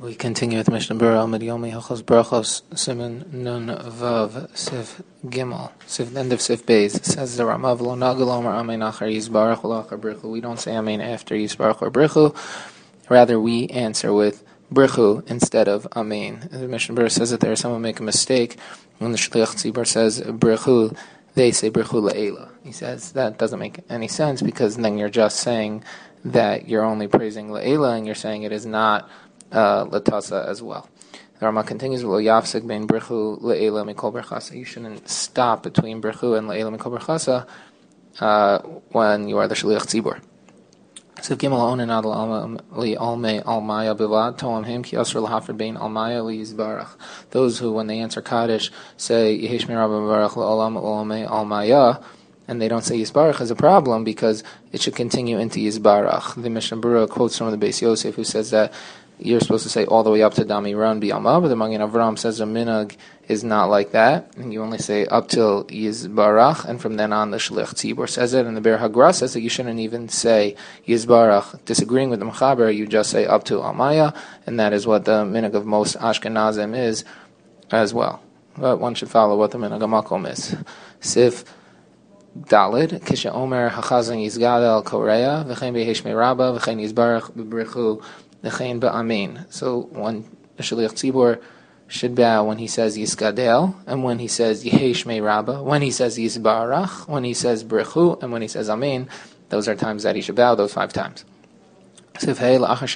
We continue with Mishnah Berurah Amid Yomi Hilchos Brachos Siman Nun Vav Sif Gimel Sif end of Sif Beis. It says the Ramav Lo Nagel Omer Amen Achar Yisbarach Achar Brichu. We don't say Amen after Yisbarach or Brichu. Rather, we answer with Brichu instead of Amen. The Mishnah Berurah says that there is someone make a mistake when the Shliach Tzibur says Brichu. They say Brichu La'ela. He says that doesn't make any sense because then you're just saying that you're only praising La'ela and you're saying it is not Latasa as well. The Rama continues, "Lo yafsek bein brichu le'ela mikol berchasa." You shouldn't stop between brichu and le'ela mikol berchasa when you are the shliach tzibur. So gimel onen ad li almei almaya bivad toam him ki asr lahafred bein almaya li yizbarach. Those who, when they answer kaddish, say yehesh mirabba barach le'olam almei almaya, and they don't say Yisbarach is a problem because it should continue into Yisbarach. The Mishnah Berurah quotes from the Beis Yosef who says that you're supposed to say all the way up to Dami Ran B'Yalma, but the Magen Avram says the minhag is not like that, and you only say up till Yisbarach, and from then on the Shliach Tzibur says it, and the Ber Hagra says that you shouldn't even say Yisbarach. Disagreeing with the Mechaber, you just say up to Almaya, and that is what the minhag of most Ashkenazim is as well. But one should follow what the minhag of Makom is. Sif Dalid, Kisha Omer Hachazan Yizgadel Korea, V'chein Behesh Meiraba, V'chein Yisbarach B'brichu, V'chein Ba'amin. So when the Shliach Tzibur should bow when he says Yizgadel, and when he says Yehesh Meiraba, when he says Yizbarach, when he says Brichu, and when he says Amin, those are times that he should bow, those 5 times. After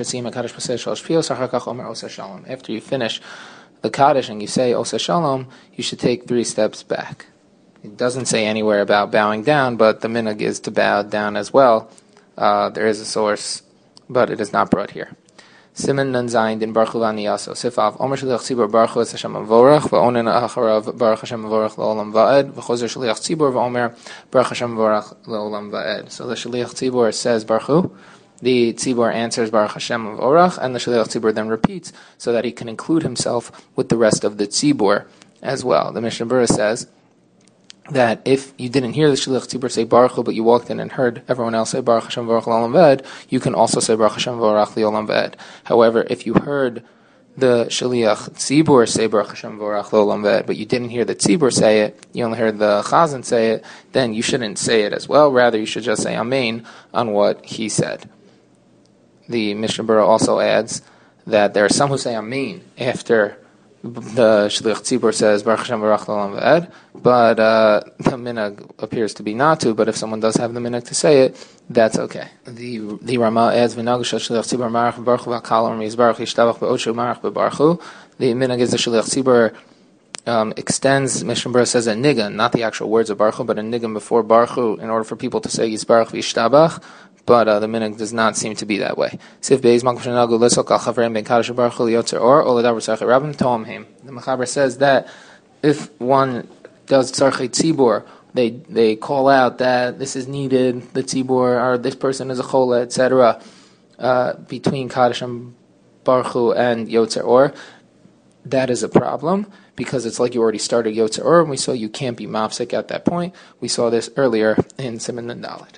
you finish the Kaddish and you say Osa Shalom, you should take 3 steps back. It doesn't say anywhere about bowing down, but the minhag is to bow down as well. There is a source, but it is not brought here. Siman Nun Zayin Din Baruch Hu V'Aniyaso Sifav Omer Shliach Tzibur Baruch Hu Es Hashem Avorach V'onen Acharav Baruch Hashem Avorach L'Olam Va'ed V'chozer Shliach Tzibur V'omer Baruch Hashem Avorach L'Olam Va'ed. So the Shliach Tzibur says Baruch Hu, the Tzibur answers Baruch Hashem Avorach, and the Shliach Tzibur then repeats so that he can include himself with the rest of the Tzibur as well. The Mishnah Berurah says that if you didn't hear the Shliach Tzibur say Baruch Hu, but you walked in and heard everyone else say Baruch Hashem V'orach L'Olam V'ed, you can also say Baruch Hashem V'orach L'Olam V'ed. However, if you heard the Shliach Tzibur say Baruch Hashem V'orach L'Olam V'ed, but you didn't hear the Tzibur say it, you only heard the Chazan say it, then you shouldn't say it as well. Rather, you should just say Amen on what he said. The Mishnah Berurah also adds that there are some who say Amen after the Shliach Tzibur says Baruch Hashem V'orach L'Olam V'ed, but the minhag appears to be not to. But if someone does have the minhag to say it, that's okay. The Rama adds V'nagel Shel Shliach Tzibur Marach Baruch Hu V'Kal Omer Yizbarach Yishtabach B'Odshu Marach B'Baruch Hu. The minhag is the Shliach Tzibur extends. Mishnah Berurah says a nigun, not the actual words of Baruch Hu, but a nigun before Baruch Hu in order for people to say Yizbarach V'Yishtabach. But the minhag does not seem to be that way. Sif Beis Makom Shenagu Lisok Al Chavreim Ben Kaddish Baruch Hu Liyotzer Or Oladavar Tzarchei Rabbim Toam Him. The Mechaber says that if one does Tzarchei Tzibur, they call out that this is needed, the Tzibur, or this person is a Chola, etc. Between Kaddish and Baruch Hu and Yotzer Or, that is a problem because it's like you already started Yotzer Or, and we saw you can't be mafsek at that point. We saw this earlier in Siman Nun Dalet.